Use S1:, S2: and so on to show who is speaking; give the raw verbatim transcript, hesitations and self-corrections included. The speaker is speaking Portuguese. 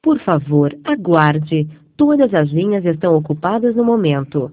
S1: Por favor, aguarde. Todas as linhas estão ocupadas no momento.